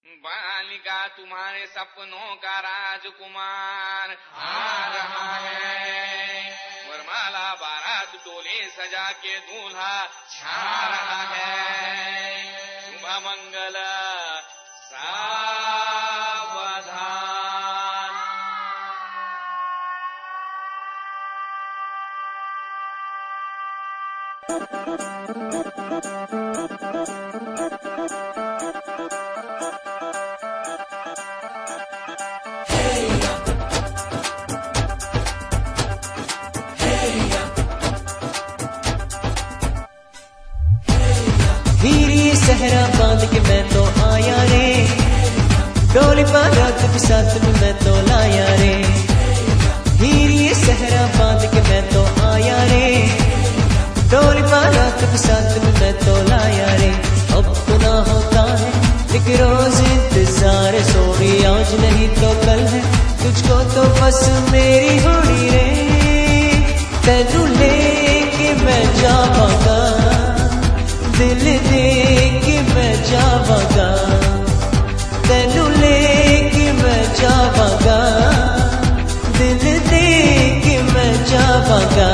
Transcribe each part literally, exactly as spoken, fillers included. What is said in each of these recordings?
बालिका तुम्हारे सपनों का राजकुमार आ रहा है। वरमाला बारात टोले सजा के दूल्हा छा रहा है। शुभ मंगल सावधान। हीरी सहरा बांध के मैं तो आया रे, डोली बारात के साथ में मैं तो लाया रे। हीरी सहरा बांध के मैं तो आया रे, डोली बारात के साथ में मैं तो लाया रे। अब तो ना होता है लेकिन रोज इंतजार, सोनी आज नहीं तो कल है, तुझको तो बस मेरी होनी रे। तेनू लेके मैं जावांगा, दिल दे के मैं जावांगा, तेनू लेके मैं जावांगा, दिल दे के मैं जावांगा।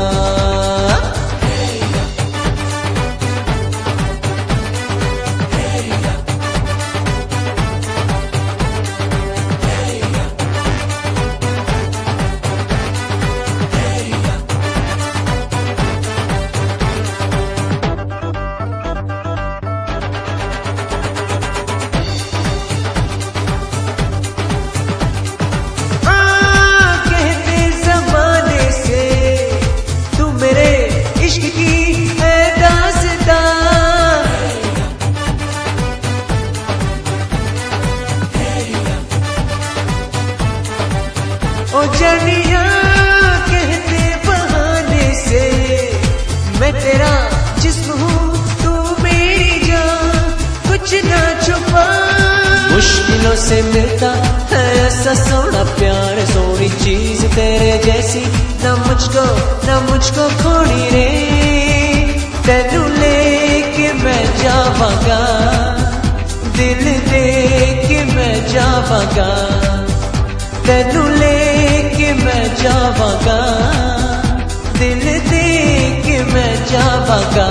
ओ जनिया कहते बहाने से, मैं तेरा जिस्म हूँ तू मेरी जान, कुछ ना छुपा। मुश्किलों से मिलता है ऐसा सोना प्यार, सोनी चीज तेरे जैसी ना मुझको ना मुझको खोनी रे। तेनू लेके मैं जावांगा, दिल दे के मैं जावांगा, तेनू लेके मैं जावांगा, दिल दे के मैं जावांगा।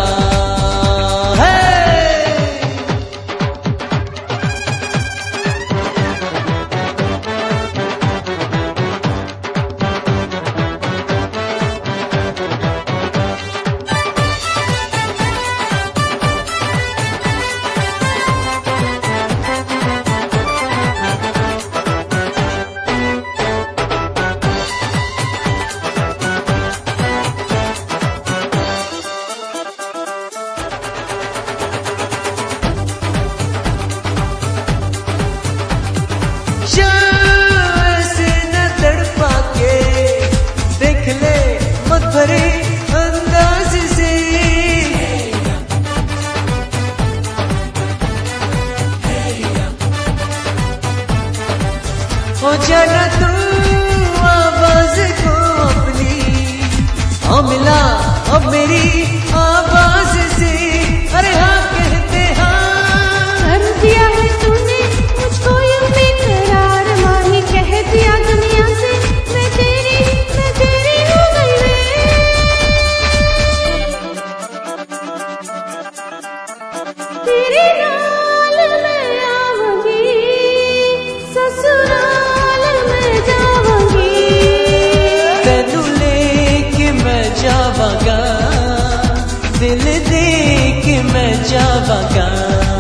भरे अंदाज से हो जाना तू आवाज को अपनी, हाँ मिला अब मेरी आवाज से। अरे हाँ कहते हाँ, कर दिया है तूने मुझको यूं बेकरार, माही कह दिया दुनिया से मैं तेरी मैं तेरी हो गई रे। तेरे नाल मैं आवांगी, ससुराल मैं जावांगी, तेनू लेके मैं जावांगा, दिल दे के मैं जावांगा।